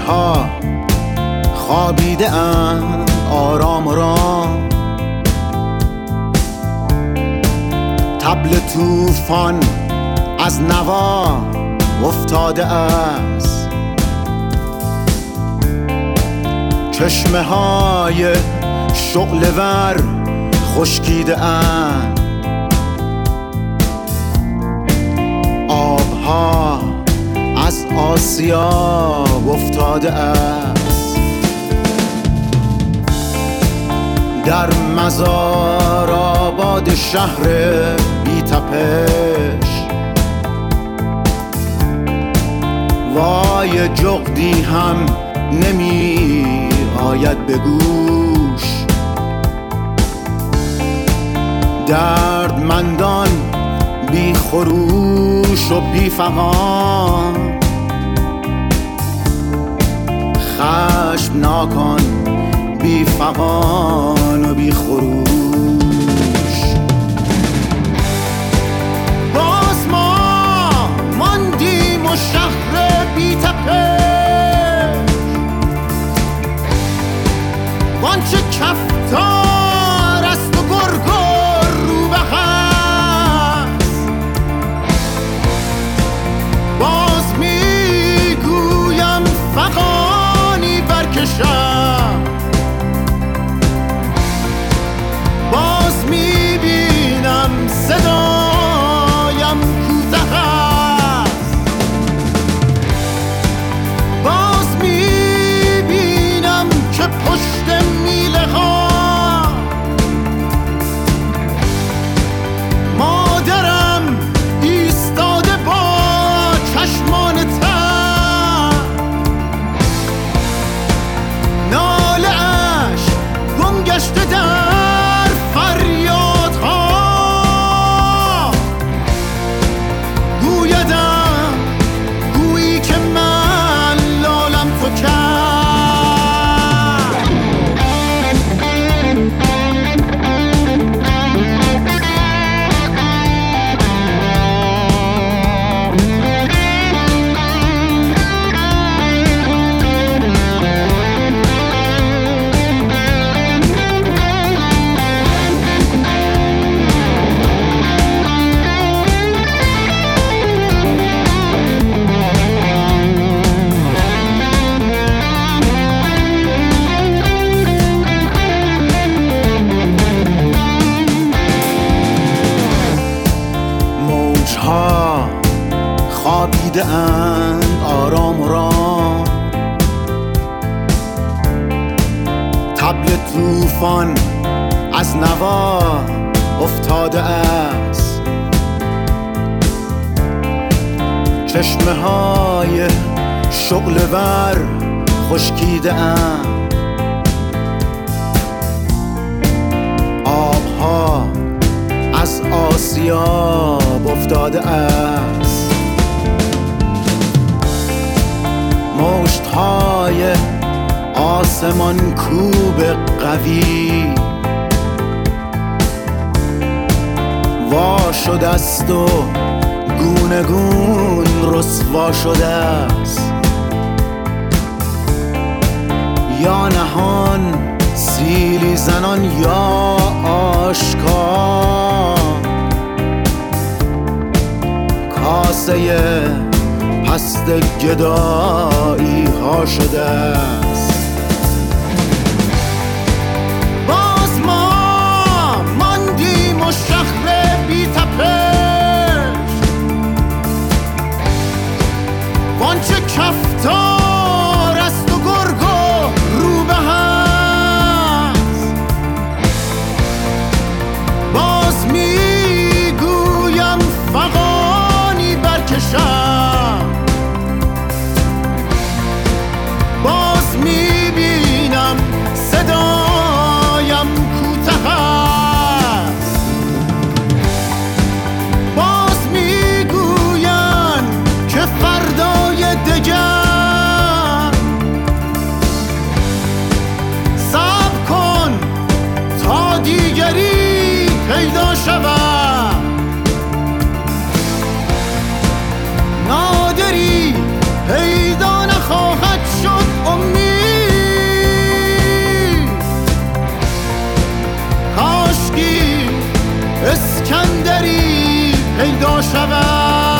موجها خوابیده اند آرام آرام، طبل طوفان از نوا افتاده است. چشمه های شعله ور خشکیده اند، آبها از آسیاب افتاده است. در مزار آباد شهر بی تپش، وای جغدی هم نمی آید به گوش. دردمندان بی خروش و بی فغان، خشمناکان بی فغان و بی خروش. باز ما ماندیم و شهر بی تپش، وانچه کفتار است و گرگ و روبه هست. باز میگویم فغانی برکشم، باز میبینم صدایم کوته است. باز میبینم که پشت میله ها مادرم ایستاده با چشمان تر، ناله اش گم گشته در فریادها. گویدم گویی که من لالم تو کرد. موجها خوابیده اند آرام آرام، طبل طوفان از نوا افتاده است. چشمه های شعله ور خشکیده اند، آبها از آسیاب افتاده است. مشت‌های آسمان کوب قوی وا شده است و گونه گون رسوا شده است. یا نهان سیلی زنان یا آشکار، کاسه پست گدایی ها شده است. باز ما ماندیم و شهر بی تپش، وانچه کفتار است و گرگ و روبه هست. باز میگویم فغانی برکشم، باز شود.